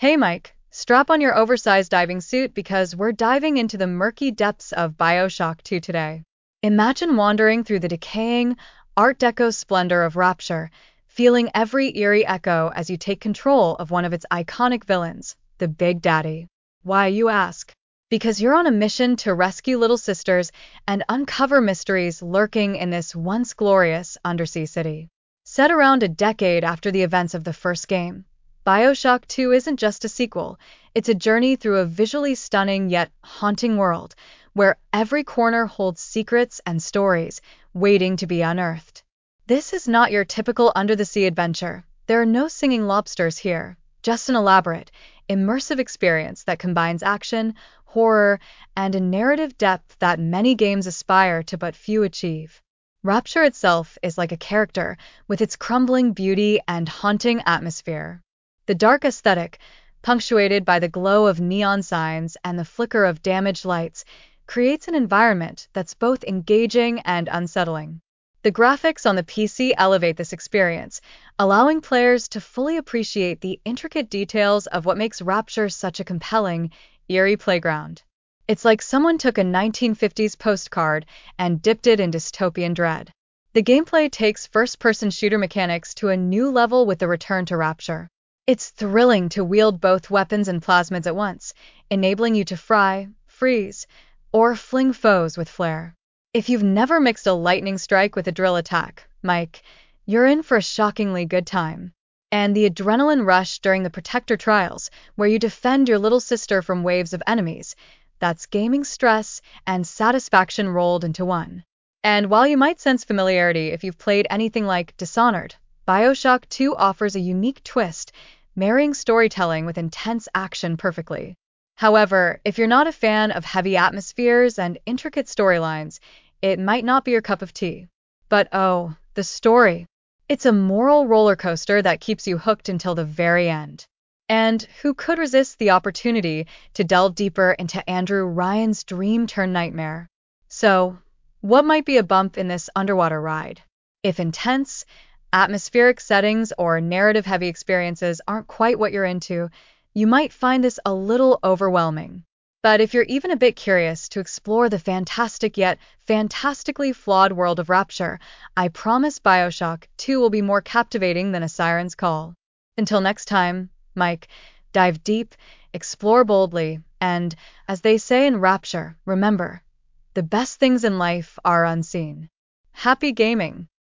Hey Mike, strap on your oversized diving suit because we're diving into the murky depths of BioShock 2 today. Imagine wandering through the decaying, Art Deco splendor of Rapture, feeling every eerie echo as you take control of one of its iconic villains, the Big Daddy. Why, you ask? Because you're on a mission to rescue little sisters and uncover mysteries lurking in this once glorious undersea city. Set around a decade after the events of the first game, BioShock 2 isn't just a sequel, it's a journey through a visually stunning yet haunting world, where every corner holds secrets and stories waiting to be unearthed. This is not your typical under-the-sea adventure. There are no singing lobsters here, just an elaborate, immersive experience that combines action, horror, and a narrative depth that many games aspire to but few achieve. Rapture itself is like a character, with its crumbling beauty and haunting atmosphere. The dark aesthetic, punctuated by the glow of neon signs and the flicker of damaged lights, creates an environment that's both engaging and unsettling. The graphics on the PC elevate this experience, allowing players to fully appreciate the intricate details of what makes Rapture such a compelling, eerie playground. It's like someone took a 1950s postcard and dipped it in dystopian dread. The gameplay takes first-person shooter mechanics to a new level with the return to Rapture. It's thrilling to wield both weapons and plasmids at once, enabling you to fry, freeze, or fling foes with flair. If you've never mixed a lightning strike with a drill attack, Mike, you're in for a shockingly good time. And the adrenaline rush during the Protector trials, where you defend your little sister from waves of enemies, that's gaming stress and satisfaction rolled into one. And while you might sense familiarity if you've played anything like Dishonored, BioShock 2 offers a unique twist, marrying storytelling with intense action perfectly. However, if you're not a fan of heavy atmospheres and intricate storylines, it might not be your cup of tea. But oh, the story. It's a moral roller coaster that keeps you hooked until the very end. And who could resist the opportunity to delve deeper into Andrew Ryan's dream-turned-nightmare? So, what might be a bump in this underwater ride? If intense, atmospheric settings or narrative-heavy experiences aren't quite what you're into, you might find this a little overwhelming. But if you're even a bit curious to explore the fantastic yet fantastically flawed world of Rapture, I promise BioShock 2 will be more captivating than a siren's call. Until next time, Mike, dive deep, explore boldly, and, as they say in Rapture, remember, the best things in life are unseen. Happy gaming!